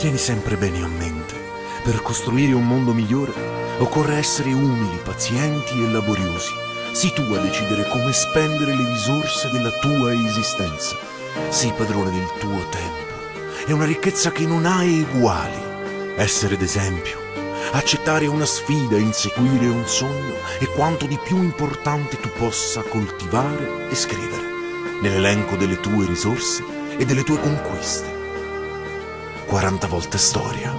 Tieni sempre bene a mente, per costruire un mondo migliore occorre essere umili, pazienti e laboriosi. Sii tu a decidere come spendere le risorse della tua esistenza. Sii padrone del tuo tempo. È una ricchezza che non ha eguali. Essere d'esempio, accettare una sfida, inseguire un sogno è quanto di più importante tu possa coltivare e scrivere nell'elenco delle tue risorse e delle tue conquiste. 40 volte storia.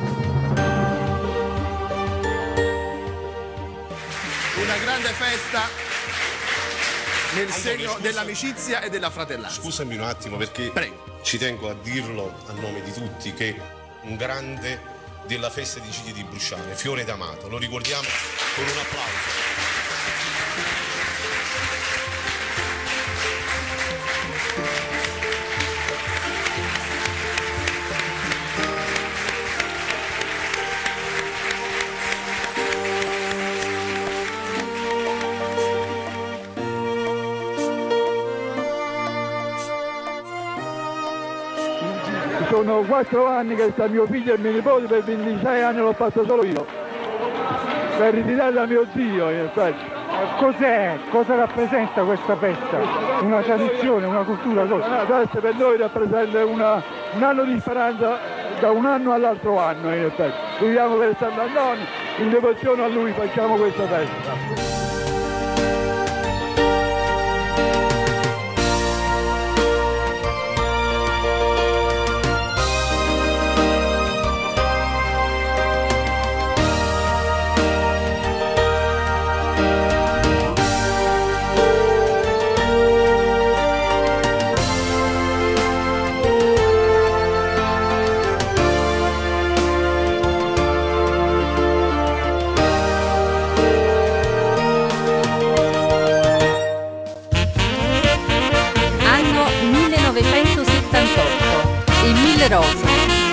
Una grande festa nel segno dell'amicizia e della fratellanza. Scusami un attimo perché ci tengo a dirlo a nome di tutti che un grande della festa di Ciglia di Brusciane, Fiore D'Amato, lo ricordiamo con un applauso. Sono 4 anni che sta mio figlio e mio nipote, per 26 anni l'ho fatto solo io, per ritirare da mio zio in effetti. Cos'è? Cosa rappresenta questa festa? Una tradizione, una cultura? Cosa? Adesso per noi rappresenta un anno di speranza da un anno all'altro anno in effetti. Viviamo per Sant'Antonio, in devozione a lui facciamo questa festa. Rose.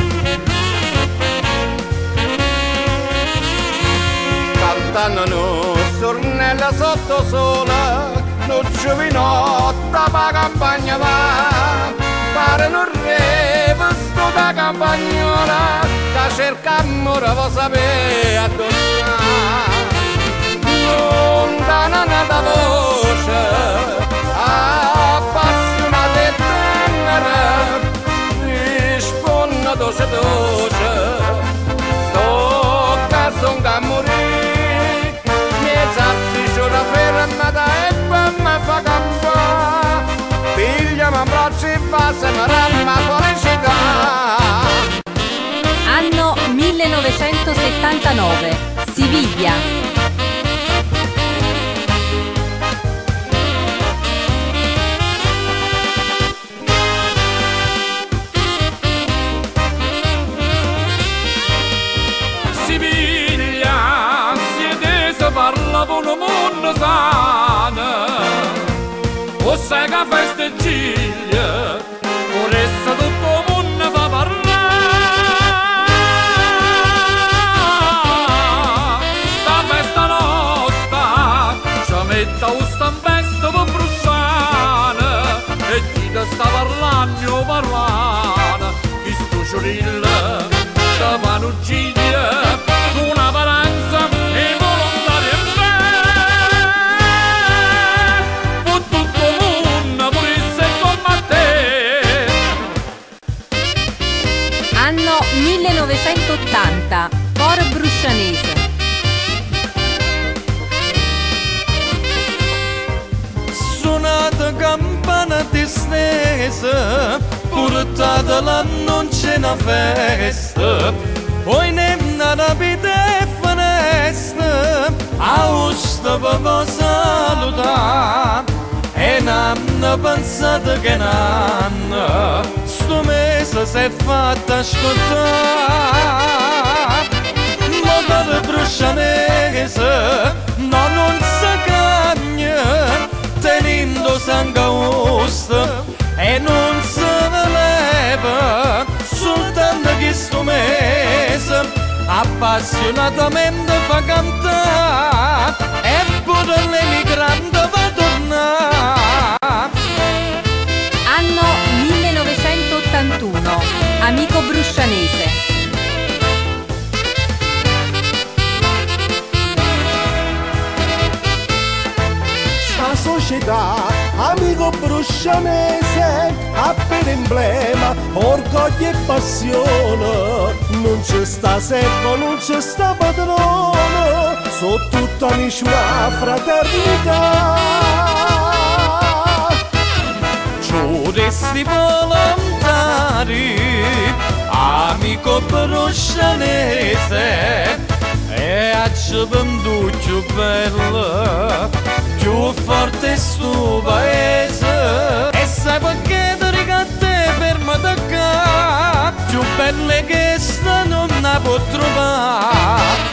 Cantano sornella sotto sola, non giovinotta pa campagna va, pare non re vesto da campagnola, che cerca amore va sapere addossare. Lontana nata voce, appassionata e tenera, doce doce, sto caso che morì, mezza figura fermata e poi mi fa campare, figlia mi abbraccia e fa separare la felicità. Anno 1979, Siviglia. Parla con un mondo sana, o sai che festa è Ciglia, ora tutto il mondo fa parlare. Sta festa nostra, ci mette un stampesto per Brusciane, e chi te sta parlando, chi sto ciurilla, te fanno Ciglia, una varanza e Anno 1980, Coro Bruscianese. Suonata campana distesa, portata l'anno c'è una festa, poi nemna da pite finestra, a usta per salutare. E n'hanno pensato che n'hanno, sto mese si è fatta ascoltare. Ma per Bruscianese no, non si cagna, tenendo sangue osta e non si leva, soltanto che sto mese appassionatamente fa cantare e pure l'emigrante va tornare. Anno 1981, Amico Bruscianese. felicità, amico bruscianese, ha per emblema orgoglio e passione. Non c'è sta servo, non c'è sta padrone, so tutta amici una fraternità. Giuresti volontari, amico bruscianese, e a venduto più bella, più forte sto paese. E sai perché ti rigatte ferma da qua, più belle che sta non la può trovare.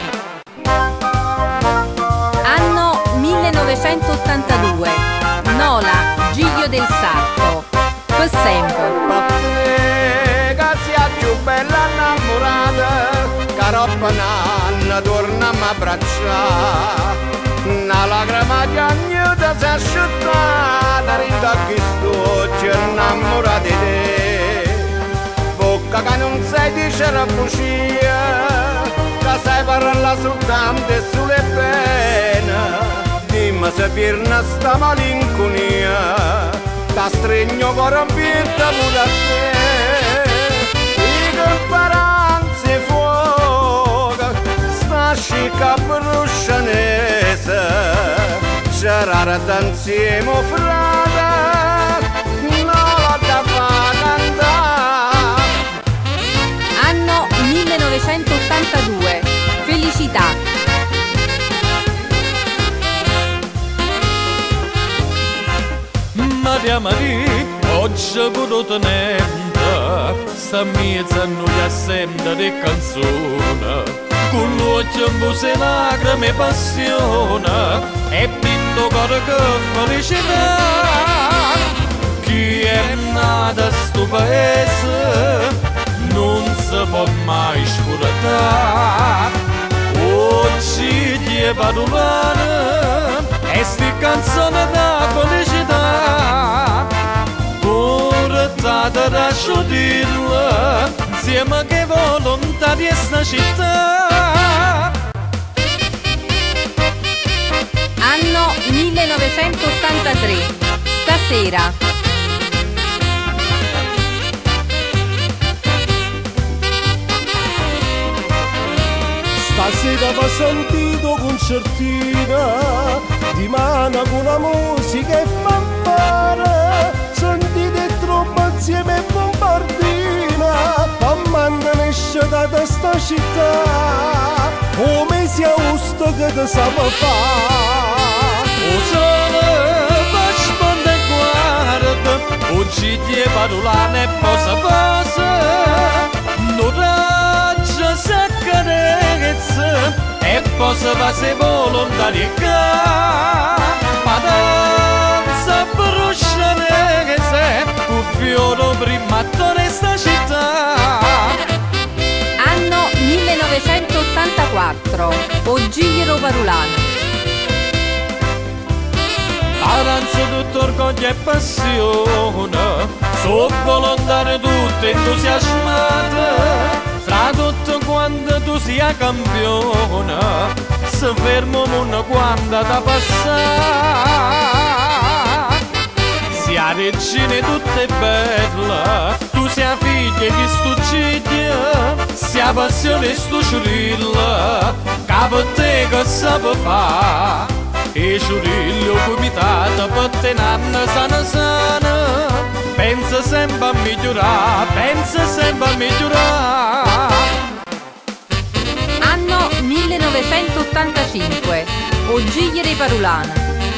Anno 1982. Nola, Giglio del Sarto. Per sempre. Che sia più bella innamorata, che roba nanna torna a m'abbracciare. Una lacrima di agnuta si è asciuttata, rinda che sto innamorata di te. Bocca che non sai dice la bugia, che sai parlare soltanto e sulle pene. Dimmi se pirna sta malinconia, ta stregno corrompita pure a te. I comparanze fuoca, sta scicca bruscianese, c'era insieme frate, non la da fa cantare. Anno 1982. Felicità. Maria Maria, oggi pure tenente, sta mezza non gli assenta di canzone, con l'occhio in buse lacrime e passione, e pinto cuore che felicità. Chi è nato a sto paese non si può mai scordare. Oggi ti è padulana e sti canzone da felicità, portata da sciudirla, insieme che volontà di sta città. Anno 1983. Stasera. Stasera va sentito concertina, di mano con la musica e fanfare, sentite troppo insieme e bombardina, mamma ne esce da sta città, come si austo che te sa fare. O sole va sponde e guarda, oggi ti è padulana e posa posa, non raggia s'accarezza, e posa va se volontarietà. Padanza bruscianese, un fiore prima attore sta città. Anno 1984. Ogiero Parulano. Aranza tutto orgoglio e passione, so volontari tutte entusiasmate, fra tutto quando tu sia campione, se fermo mondo quando da passare. Sia regine tutte bella, tu sia figlia di stu ciglia, sia passione stu ciurilla, capo te che sape fa. E ciurillo comitato per te nanna sana sana, pensa sempre a migliorare, pensa sempre a migliorare. Anno 1985. Ogiero Parulano.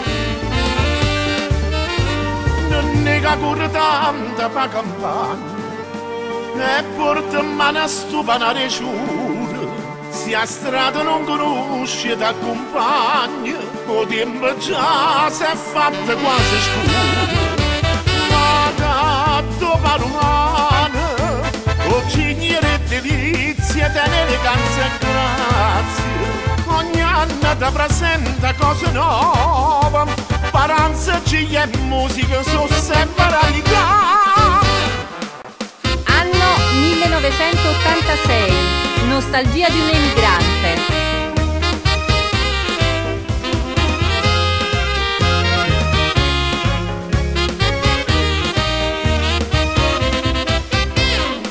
Non nega pure tanta pa campagna, e porta in mano a stupana regione, se a strada non conosci t'accompagna, o tempo già si è fatta quasi scuro. Ma gatto parumana, o cignere e delizia, te l'eleganza e grazia, ogni anno ti presenta cose nuove, paranza, ciglia e musica, sono sempre radicali. Anno 1986. Nostalgia di un emigrante.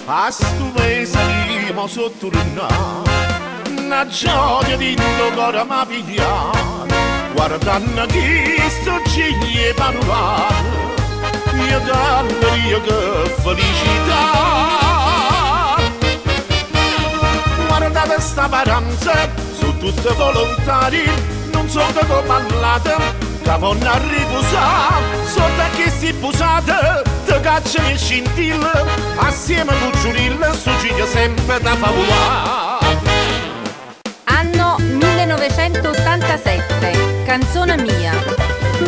a stu mese animo sottornare, una gioia di tuo cuore mi pigliare, guardando chi sto cigli parlare, io galleria che felicità. Guardate sta paranza, su tutte volontari, non so che ballate, che vanno a riposare, sotto a chi si posate, te cacciano e scintille, assieme con Giurilla, su ciglia sempre da favolare. Anno 1987, canzone mia.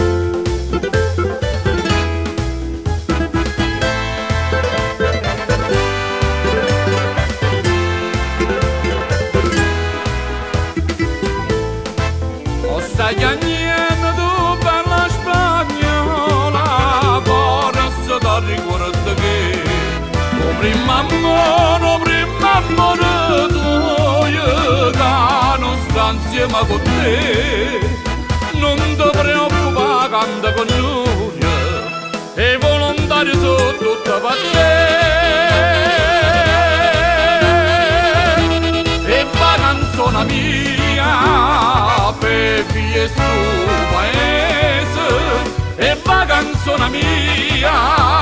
Niente tu per la spagnola, forse da ricordo che tu prima amore tuo, che non sta insieme con te, non ti preoccupare quando con noi, e volontario sono tutto per te, e va canzone mia, per figlie su paese, e va canzone mia,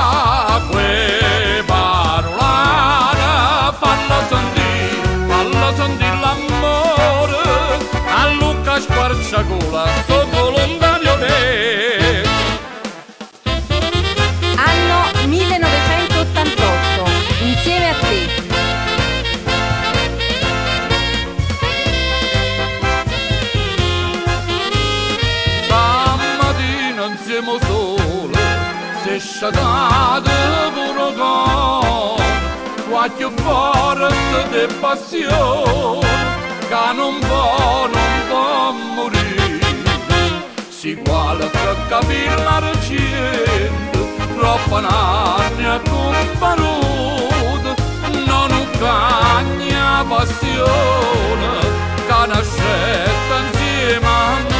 que parolana, falla sentire l'amore, a Luca Squarciagola, sto volontario te. Anno 1988, insieme a te. Siamo sole, se sciatate pure con qualche forte di passione che non può morire. Si vuole per capire la recente, troppo anni a comparuto, non cagna passione che nascetta insieme a me.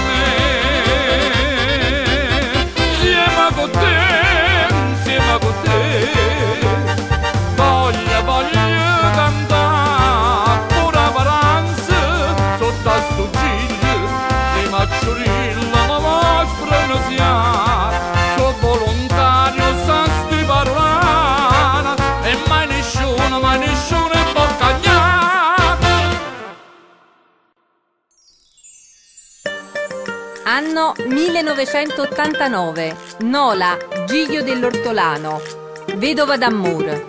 Insieme con te, voglio cantare pure varanze sotto a sto giglio, se macciurilla ma vostra sia, so volontario sa sti parlana, e mai nessuno è boccagnata. Anno 1989, Nola, Giglio dell'Ortolano, vedova d'amore.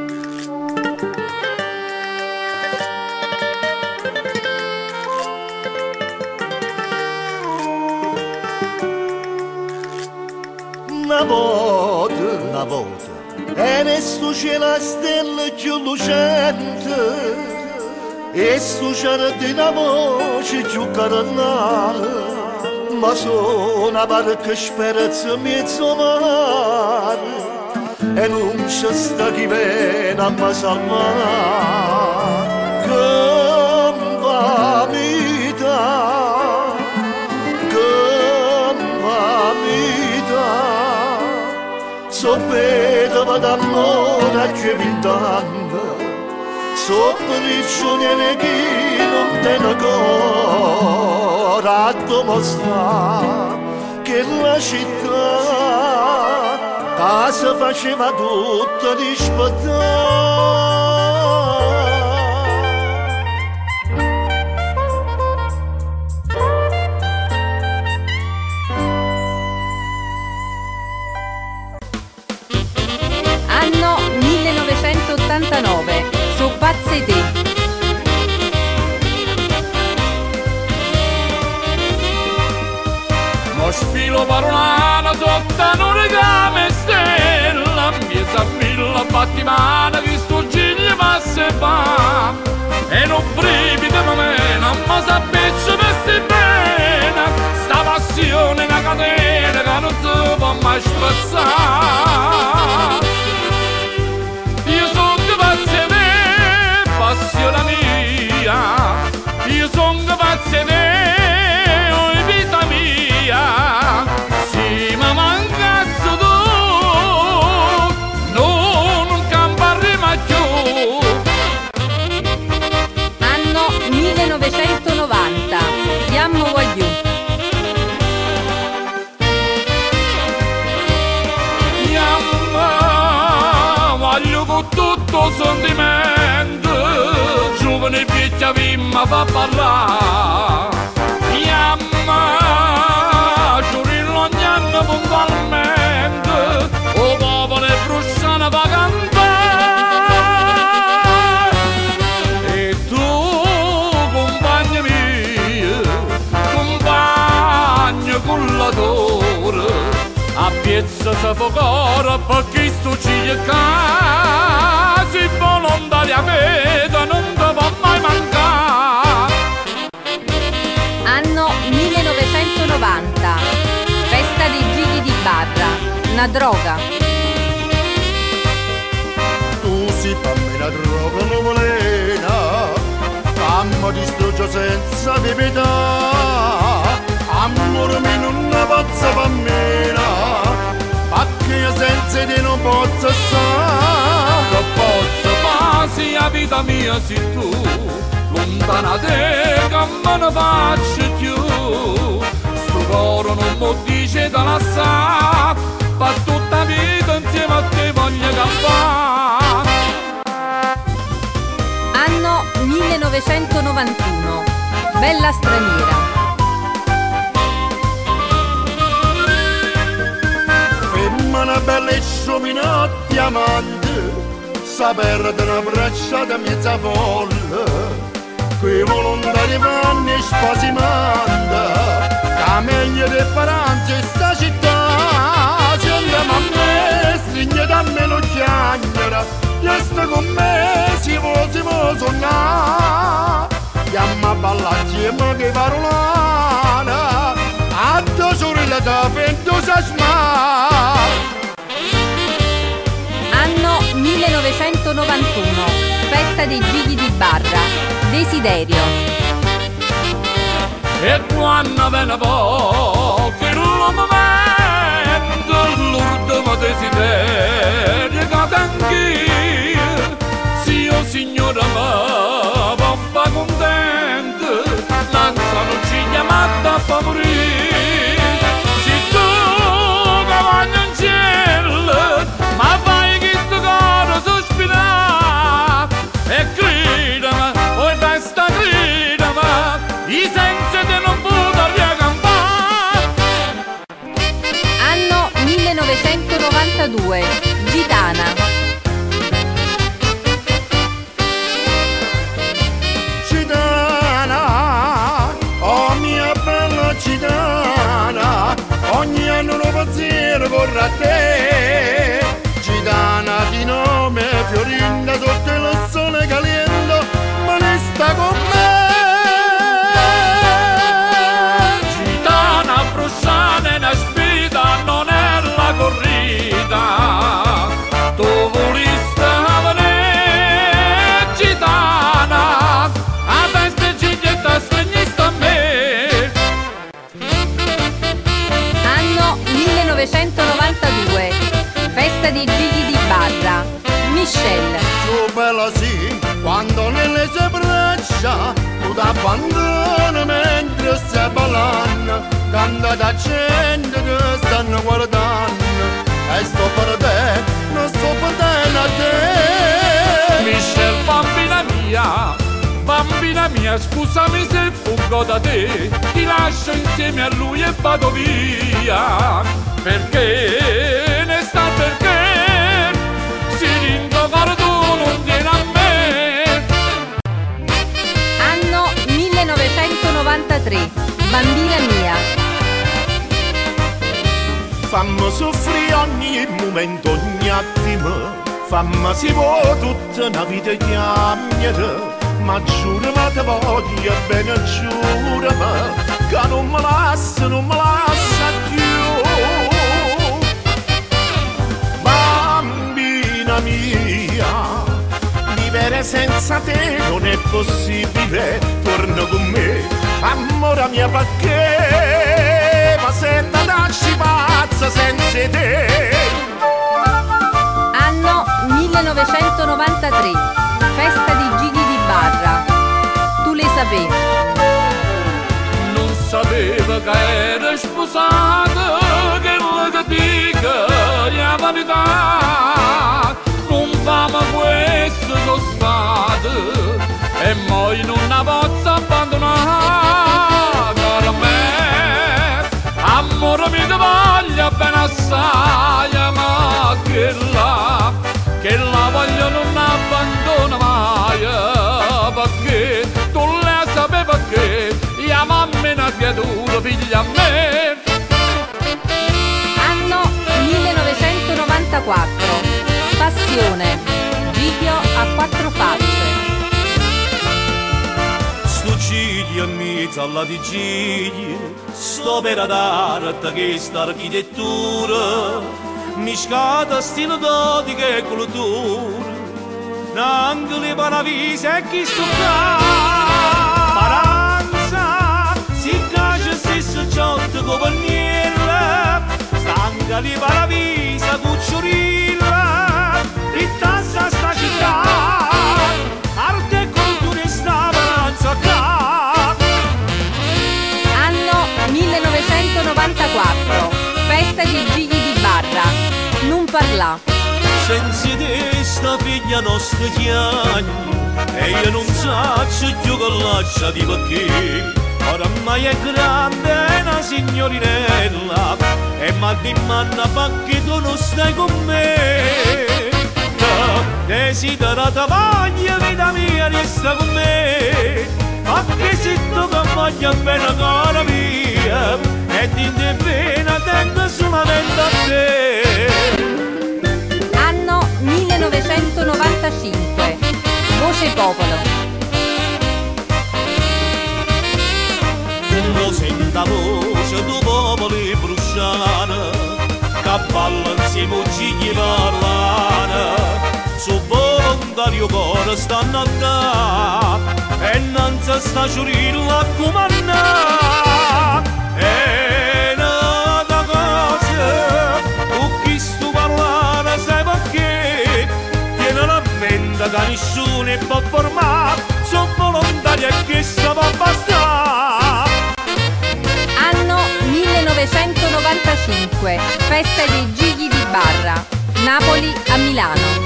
Una volta, e resto c'è la stella più lucente, e sto giardino voce più carnale, ma sono una barca speranza mezzo mare, e non c'è sta chi viene a mi salvare, che va vita, che va vita, so vedova d'amore a 20 anni, so prigioniere chi non te ne a dimostrare che la città si faceva tutta rispettare. Anno 1989, so pazze te. Sfilo parolana sotto un regame stella, miesa milla battimana che sto giglio passa e va, e non brivido ma mena, ma s'appiccia vesti bene, sta passione è una catena che non si può mai spezzare. Io sono pazzo di passione mia, io sono pazzo di vita mia, sì ma mancasse tu, non camparri mai più. sentimento, giovane e vecchia vimma fa parlare. Yamma, giurillo ogni anno puntualmente, o popolo e brusciana va cantare. E tu, compagno mio, compagno cullatore, a piezza soffocore perché sto ci casi volontaria veda non te può mai mancare. Anno 1990. Festa dei gigli di Barra. Una droga. Tu si per me una droga nuvolena, ammo distrugge senza pietà. Amore mio non ne posso per me, perché io senza te non posso stare. Che posso fare se la vita mia sei tu, lontana te che me ne faccio più. Sto cuore non mi dice da lasciare, per tutta vita insieme a te voglio campare. Anno 1991. Bella straniera. Una bella e sciomina diamante, sapere di una bracciata mezza folle, quei volontari vanno spasimando, che meglio di speranza in sta città. Se andiamo a me, stringe da me lo chiagnera, resta con me, si può suonare. Andiamo a ballare insieme che parolana, a due sorelle da ventosa smà. Anno 1991. Festa dei gigli di Barra. Desiderio. E quando viene poco il momento, l'ultimo desiderio che anch'io, se io signora me va fa contento, non sono ciglia matta a favorire. Se tu che voglio in cielo, ma fai che sto cuore sospirare, e gridami, poi festa gridami, i sensi te non potrò ricampare. Anno 1992. Gitana. Gitana, oh mia bella gitana, ogni anno un pensiero corre a te. Gitana di nome Fiorinda, sotto il sole caliente, ma ne sta con me. Gitana bruciata in spita, non è la corrida, tu volesti venire, gitana, a festa giglietta stregnista a me. Anno 1992. Festa dei gigli di Barra. Michelle. Tu bella sì, quando nelle sue braccia tu t'abbandoni mentre stai ballando, tanta da gente che stanno guardando, e sto per te, non sto per te a te. Michelle, bambina mia, scusami se fuggo da te, ti lascio insieme a lui e vado via, perché ne sta perché si rintocar tu non vieni a me. Anno 1993. Bambina mia. Fammi soffrire ogni momento, ogni attimo, fammi si può tutta una vita chiamare. Ma giurami te voglio bene, giurami, che non mi lascia più. Bambina mia, vivere senza te non è possibile, torna con me, amore mia, perché ma senta darci pazza senza te. Anno 1993. Festa di gigli di Barra. Tu le sapevi? Non sapevo che era sposata, che la dica la verità, non famo questo e mo in una pozza abbandonata. Per me, amore mi ti voglio bene assai, ma che la voglio non abbandona mai, perché tu le sapevi perché io mamma è una creatura, figlia a me. Anno 1994. Passione. Giglio a quattro facce. Sto Giglio in mezzo alla vigilia, sto per d'arte che sta architettura mi scata stile gotica e cultura, anche le paravise e chi sto qua. Paranza, si caccia stesso ciotto compagniera, stanca di paravisa cucciorilla, rittassa sta città, arte e cultura e sta paranza qua. Anno 1994. Festa di Gigli di Barra. Non parlà. Senza te sta figlia nostra chiagna, e io non saccio più con l'accia di perché. Oramai è grande, è una signorinella, e ma di manna perché tu non stai con me. Desiderata voglia, vita mia, resta con me, perché se tu che voglio bene cara mia, e di te pena tengo solamente a te. Anno 1995. Voce popolo. Lo sento la voce du popolo brusciano, che balla insieme a Gigli parlano, su volontario cuore stanno a da, e non si sta giurilla a comandare. E un'altra cosa, con chi sto parlando sai perché, tiene la mente che nessuno può formare, sono volontario e che si può bastare. Anno 1995. Festa dei Gigli di Barra. Napoli a Milano.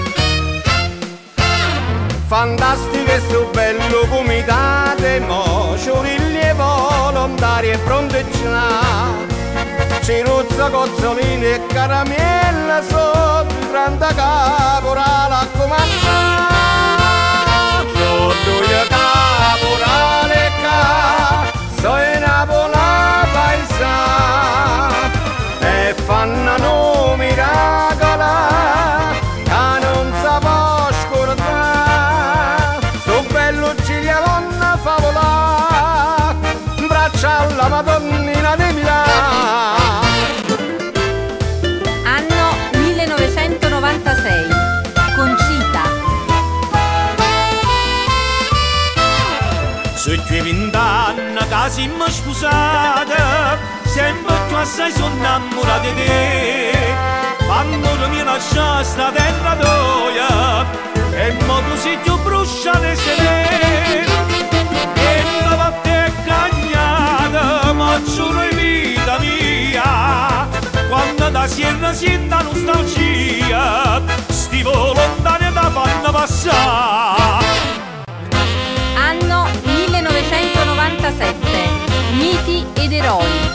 Fantastico e sto bello comitate, mo ciurilli e volontari e fronteggiati, ciruzza, cozzolini e caramelle sotto il grande caporale a comandare. Sotto il caporale so in Napola paesana, e fanno miracoli che non si può scordare. So bello Giglio donna favola, braccia alla Madonnina di Milano. Anno 1996. Concita. Su quei 20 anni che siamo sposati, sempre più assai sono innamorata di te. Quando mi lascia sta terra tua, e mo tu sei più bruciata e serena, e la vatte è cagnata, ma giuro in vita mia, quando da sierra senta nostalgia, sti volontari da fanno passare. Anno 1997. Miti ed eroi.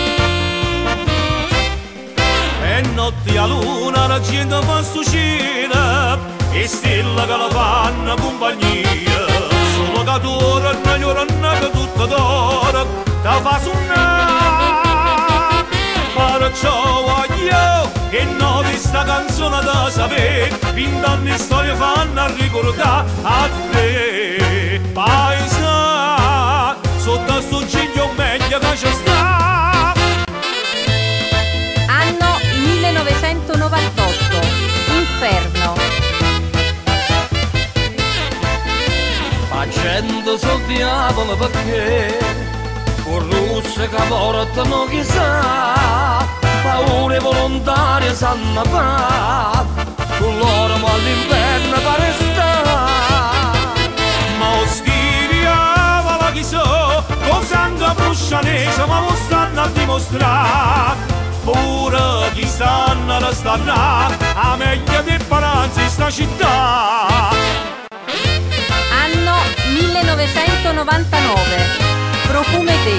E notte a luna la gente fa sto cielo, e stelle che la fanno compagnia. Solo che tu ora il meglio che tutto d'ora ti fa suonare. Ma ciò voglio che non di sta canzone da sapere, 20 anni di storia fanno a ricordare a te. Paesa, sotto sto Giglio meglio che ci sta. Anno 1998. Inferno. Facendo sul diavolo perché con russe che portano chissà, paure volontarie sanno fare, con loro ma all'inferno pare stare. Ma ostiria la chissà, con sangue bruscianese ma lo stanno a dimostrare. Pure chi stanno a restare a meglio di Paranza in sta città. Anno 1999. 1999. Profume te.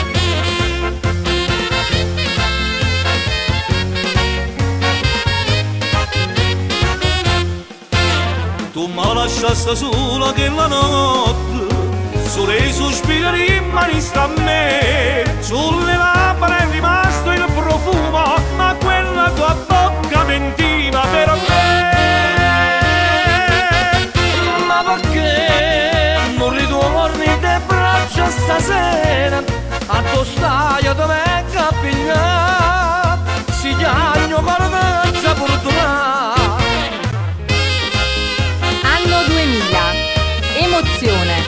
Tu mi lasciasti sola che la notte, solo i sospiri rimanesti a me. Sulle labbra è rimasto il profumo, ma quella tua bocca mentiva per me. Ma perché non ritorni le braccia stasera? A tuo staio dove capigliare, si chiagno cortezza fortunata. Anno 2000. Emozione.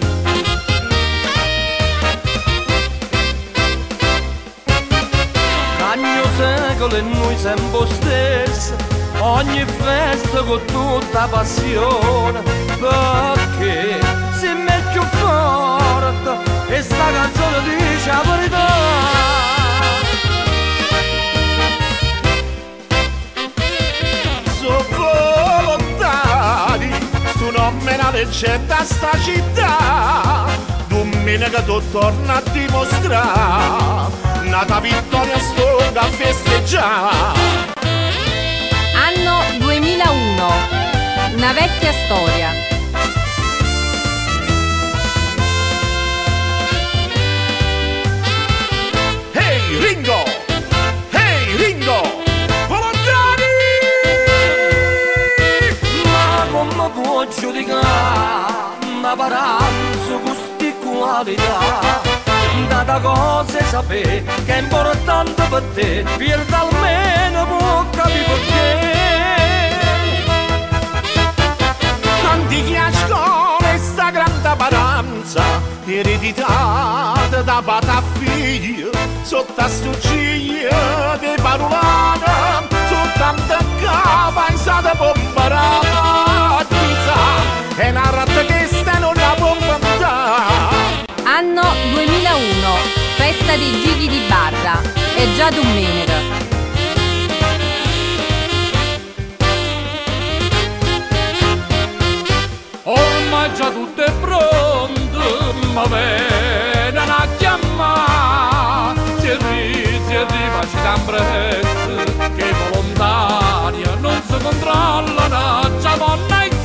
Cagno secolo e noi sempre stessi, ogni festa con tutta passione, perché si mette più forte e sta canzone dice la verità. Sono volontari, stu non me la leggenda sta città, domenica tu torna a dimostrare. Nata vittoria stonga a festeggiare. Anno 2001. Una vecchia storia. Hey Ringo! Hey Ringo! Volontari! Ma come può giudicare una paranza con sti qualità? Da cose sapere che è importante per te, pierda almeno può capire perché. Tanti chiascone sta grande paranza, ereditata da padre a figlio, sotto a sto ciglio di parolana, soltanto a capa in sata pomparata, è una ratta che sta non la può inventare. Anno 2001. Festa di Gigi di Barra. È già domenica. Ormai già tutto è pronto, ma viene a chiamare. Si arriva, ci dà un prezzo, che volontaria non si controllano, già monna e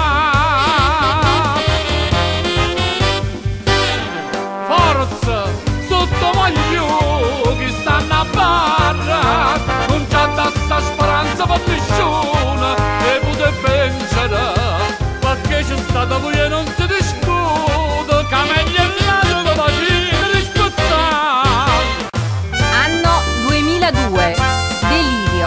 forza, sotto voglio che stanno a barra, non c'è da sta speranza per nessuno e potete vincere, perché c'è stata voi e non si discute, che meglio è nato che facete rispettare. Anno 2002. Delirio.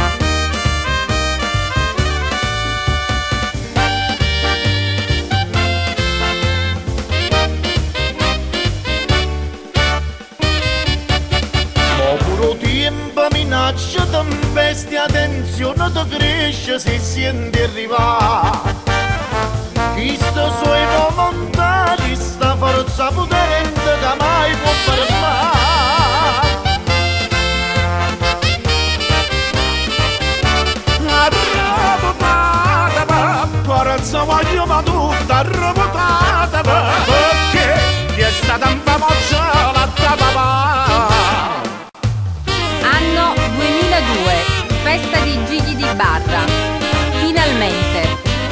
Minaccia tempesti, attenzione ti cresce se senti arrivare. Chi sta sui volontari, sta forza potente che mai può fermare. Arrabotata, forza voglio ma tutta arrabotata, perché chi è stata un famoccia la papà. Anno 2002. Festa di Gigi di Barra. Finalmente.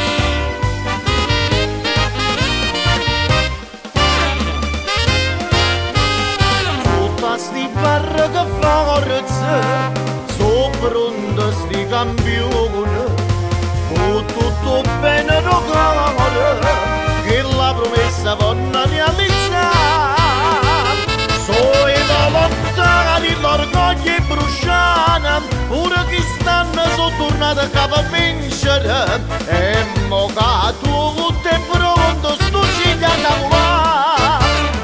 Tutta sti barra che forza, so pronto sti campioni, con tutto bene roccore, che la promessa vanno realizzare. So i volontari, l'orgoglio è bruciata, ora che stanno sono tornati a capo a vincere, e mo che tutto è pronto, sto ci da lavorare.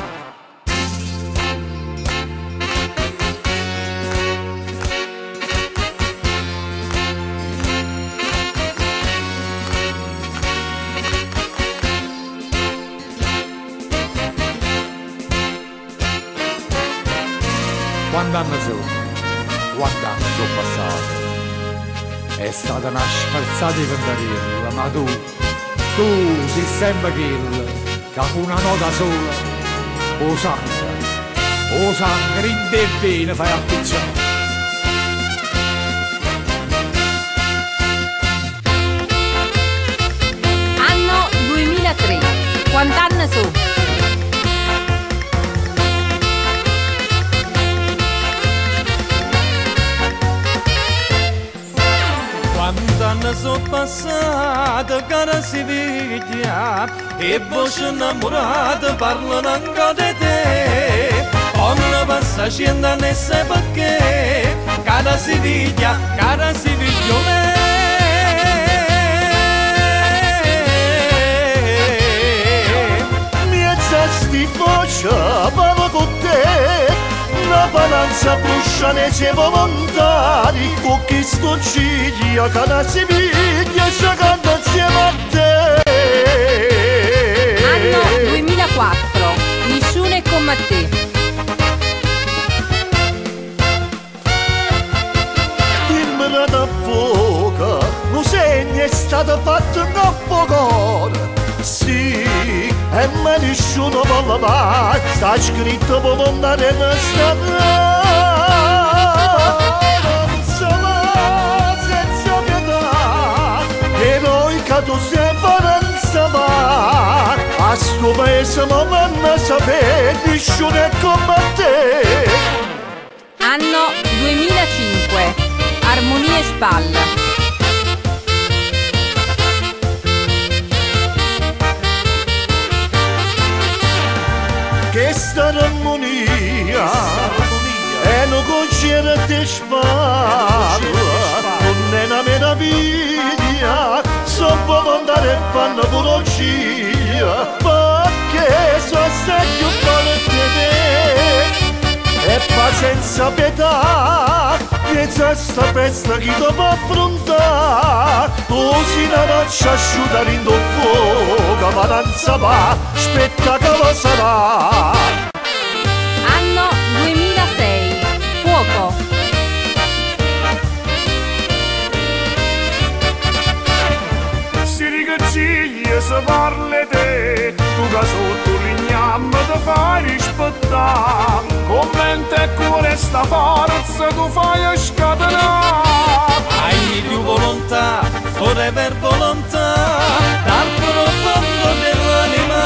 Quanti anni sono? Quanti anni sono passati? È stata una sferzata di pentarella, ma tu sei sempre kill. che con una nota sola o sangue rinde e bene fai appizzare. Anno 2003, quant'anni sono? Quant'anni sono passati, cara Siviglia, e voci innamorate parlano anche di te. Quando passa 100 anni e sai perché, cara Siviglia, miezza sti voce parla con te. La balanza brucia nei suoi volontari, con chi sto ciglia, cara Siviglia, si canta insieme a te. Anno 2004, nessuno è come te. Dimmela da bocca, lo segno è stato fatto troppo cuore. Sì, e ma nessuno vuole mai, sta scritto volontà nella strada. Senza pietà, eroica tu sei paranza va. A sto paese ma vanno a sapere, nessuno è come te. Anno 2005, Armonia e Spalla. Che sta armonia e non concerto te spalla, non è una meraviglia, so volontà e fanno apologia, perché so stai più buono di te, e senza pietà, piezza sta pesta chi ti può affrontare, tu si la faccia asciuta in tuo fuoco, ma non sa va, spettacolo sarà. Anno 2006, Fuoco. Si rigaciglia se parla te, tu che sotto l'ignamma ti fai rispettare, con mente e cuore sta forza tu fai scatenare. Hai più volontà, forever volontà, dal profondo dell'anima.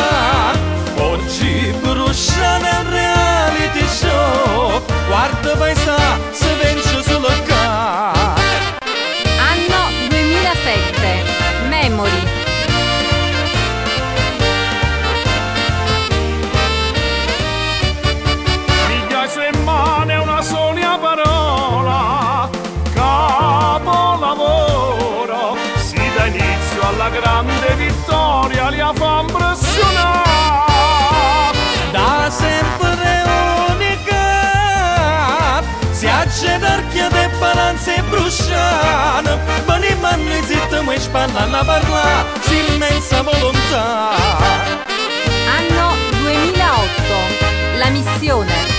Oggi brucia nel reality show, guarda paesa se vence solo qua. Anno 2007, Memory. Miglia se mane una sola parola, capolavoro, si dà inizio alla grande vittoria, li fa impressionare. Da sempre unica, si accede de balanze e bruciano, ma ne manni zitta mai spannano a parlare, si immensa volontà. Anno 2008, La Missione.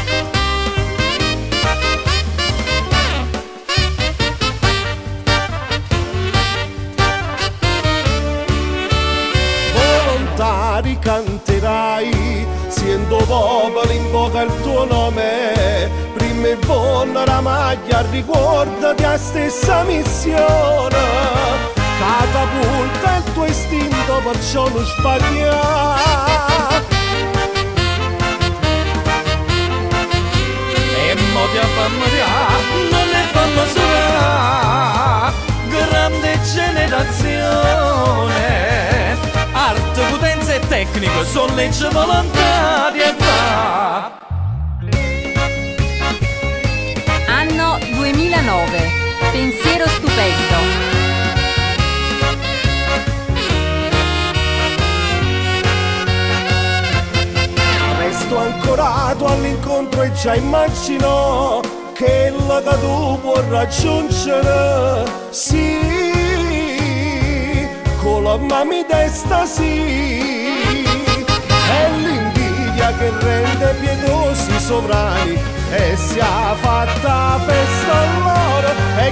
Volontari canterai, siendo popolo invoca il tuo nome, prima e buona la maglia ricorda di a stessa missione, catapulta il tuo istinto perciò non sbagliare. E mo ti affammerà, non ne fa misurare, grande generazione, arte, potenza e tecnico, son legge volontà di fa. Anno 2009, Pensiero stupendo. Resto ancorato all'incontro e già immagino che la che tu puoi raggiungere, sì, con la mano d'estasi, è l'invidia che rende pietosi i sovrani, e si è fatta festa allora e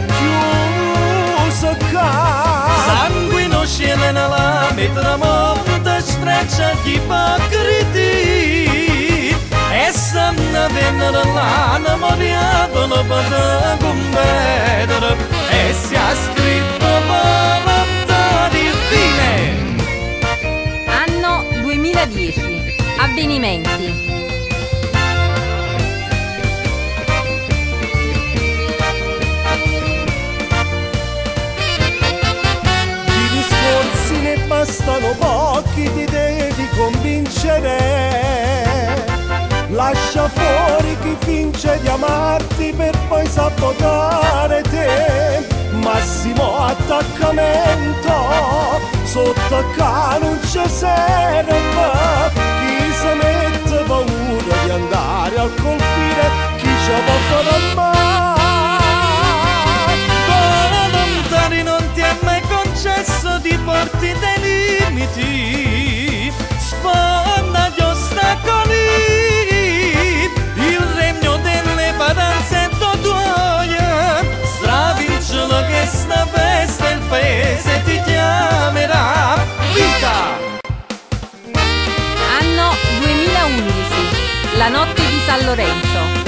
chiuso qua. Sanguino scende nella metra monta, faccia gli ipocriti e stanno vennero l'anno moriavano per competere e si è scritto volontari fine. Anno 2010. Avvenimenti. Ne bastano pochi, ti devi convincere. Lascia fuori chi finge di amarti per poi sabotare te. Massimo attaccamento, sotto acca non ci serve. Chi si mette paura di andare a colpire chi ci può fare male. Volontari non ti è mai concesso di porti dei limiti, sfonda gli ostacoli, il regno delle vacanze è tuoia, stravincelo che sta festa il paese ti chiamerà vita. Anno 2011. La notte di San Lorenzo.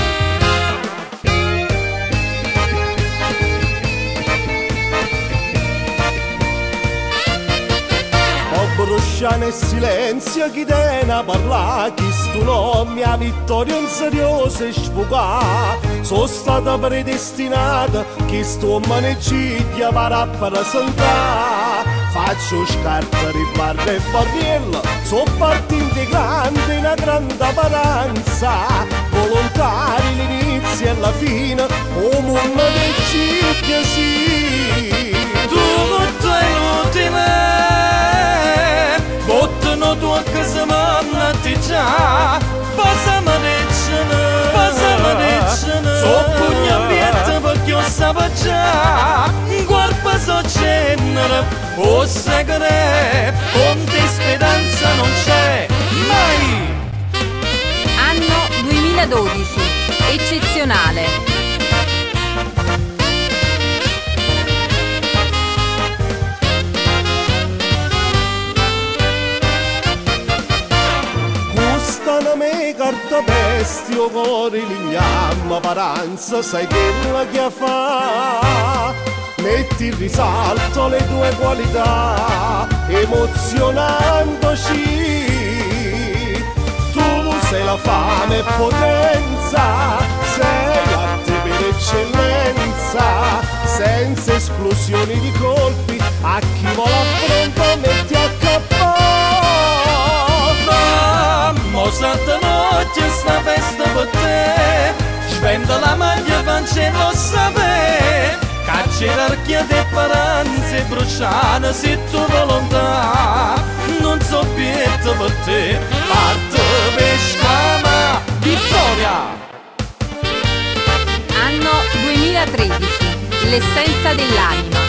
Brusciano e silenzio chi te ne parla, chi stu nome a vittoria in serioso e sfugà. Sono stata predestinata che sto maneggiaia per rappresentare. Faccio scarta, ribarra e barriella, sono parte integrante in una grande paranza. Volontari l'inizio e la fine, o mondo dei cicchi sì. Tutto è inutile. Bottano tu a casa manna ti già. Passami decene, so pugna pietta perché io stavo già. Guarda so cenere, o segre, con te speranza non c'è mai. Anno 2012. Eccezionale. Custano me carta bestio cuore lignamma paranza sai che la che fa. Metti in risalto le tue qualità emozionandoci. Tu sei la fame e potenza, sei l'arte per eccellenza, senza esclusioni di colpi. A chi vuole affronta metti a capo. Mo santa notte sta festa per te, spendo la maglia fancendo sapere. Che gerarchia di paranze bruciane se tu volontà. Non so pietto per te, parte pescama, vittoria. Anno 2013. L'essenza dell'anima.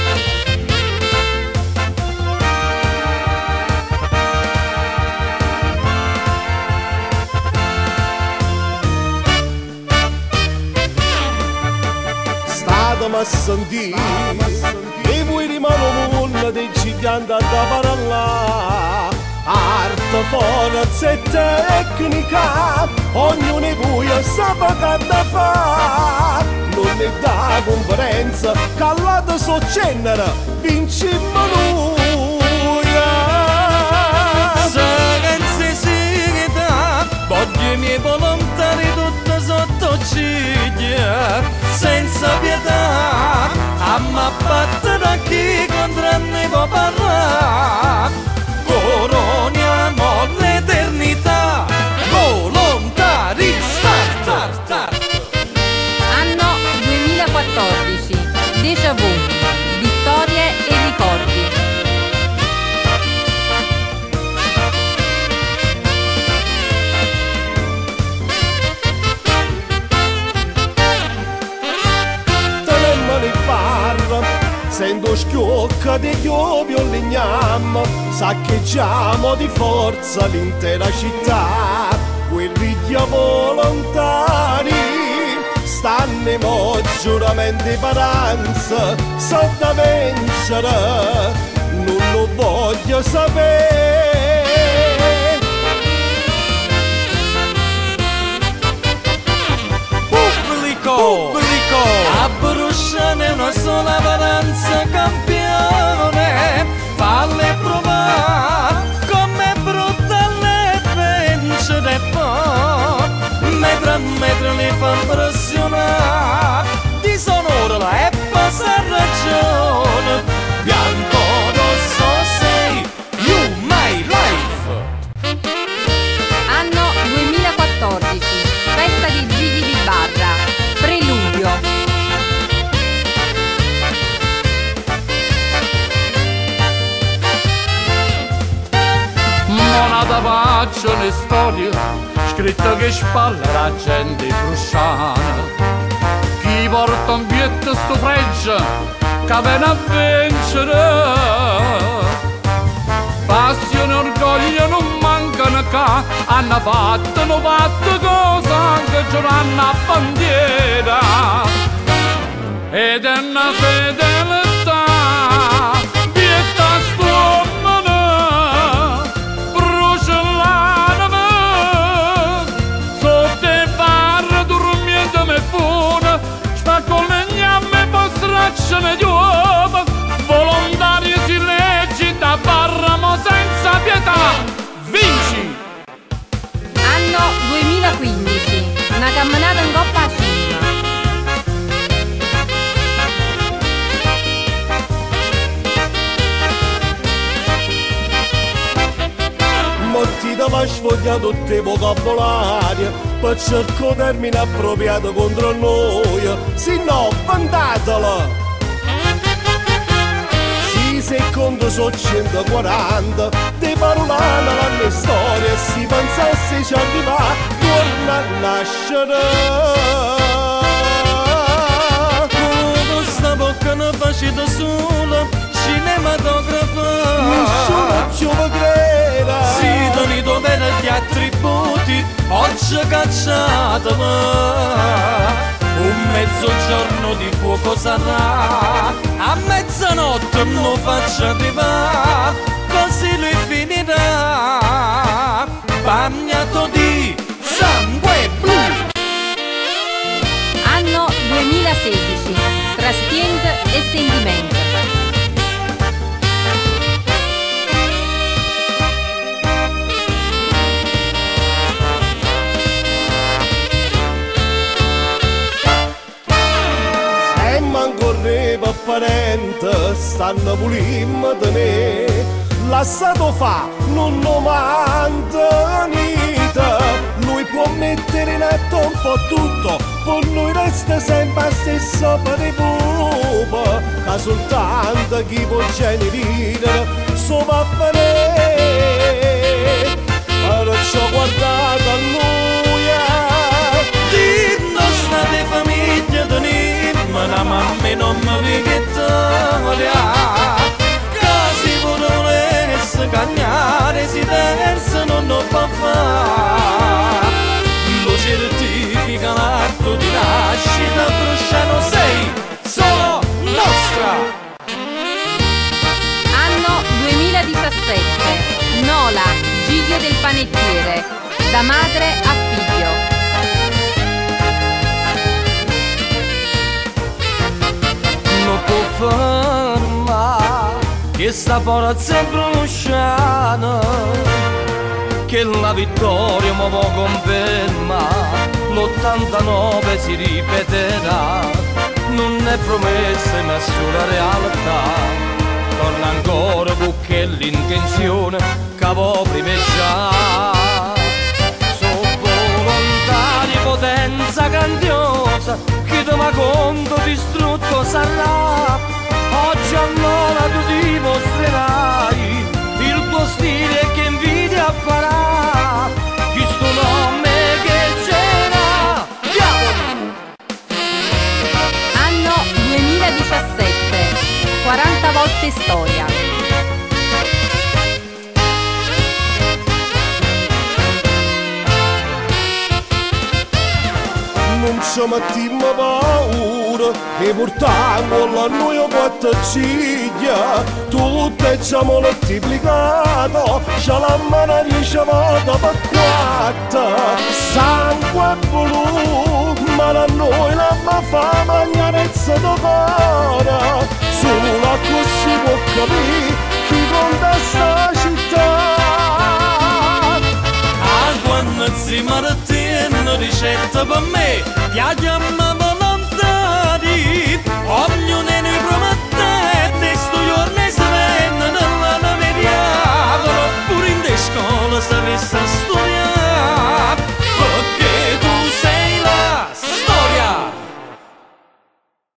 Ma sentì e voi rimane nulla dei giganti da parlare. Arte, forza e tecnica, ognuno di voi sa che da fa. Non è da conferenza che all'altro so cenere vincimmo noi. Senza serietà voglio i miei volontari tutte sotto ciglia, senza pietà, a ma battere chi contro ne può parlare. Coroniamo l'eternità, volontari start. Anno 2014. Déjà vu. Vittorie e ricordi. Sento schiocca di chiove o legnam, saccheggiamo di forza l'intera città. Guerriglia volontari, stanno mo giuramenti paranza, so da vincere, non lo voglio sapere. monata faccia una storia scritta che spalla la gente brusciana. Chi porta un bietto sto freggia che viene a vincere. Passione e orgoglio non mancano qua, hanno fatto cosa anche giurando a bandiera. Ed è una fedeltà, bietta st'uomo, bruciolana, sotto i farri dormiendo me fune, spacco le gname, postracciano gli uomini, volontari si leggi da Barramo senza pietà, vinci! Anno 2015, una camminata in Coppa a Cima. Molti da va sfogliato tutti i vocabolari per cercare termine appropriato contro noi, se no vantatela. Si secondo sono 140 di parolana la storia, si pensasse ci arriva torna a nascere. Come sta bocca ne facete solo cinematografa, nessuno più mi creda. Si doni dovere gli attributi, oggi cacciatemi. Un mezzogiorno di fuoco sarà, a mezzanotte lo faccio arrivare, così lui finirà bagnato di sangue blu. Anno 2016, Trastienda e sentimento. Parente stanno pulimmo da me, lasciato fa non lo mantenite. Lui può mettere in atto un po' tutto, per lui resta sempre la stessa per i pupi, che soltanto chi può generire so va bene. Perciò guardate a lui, non state famiglia di ma la mamma non mi vighettoria, casi volesse cagnare si terza non lo può fare. Lo certifica l'atto di nascita, Brusciano sei solo nostra. Anno 2017, Nola, Giglio del panettiere, da madre a figlio. Ferma, che sta forza bruciana, che la vittoria mi può conferma, l'89 si ripeterà, non è promessa ma sulla realtà, torna ancora con quell'intenzione che avevo primeggiato. Sono volontà di potenza grandiosa, chi toma conto distrutto sarà. Oggi allora tu dimostrerai il tuo stile che invidia farà. Questo nome che c'era, diavolo! Anno 2017, 40 volte storia. Non ci mettiamo paura e portiamo a noi quattro ciglia, tutte ci hanno moltiplicato, c'è la mano ricevata per quattro, sangue blu, ma a noi la fa magnarezza d'ora, solo così può capire chi conta sta città. Quando si mantiene ricetta per me, ti chiamavo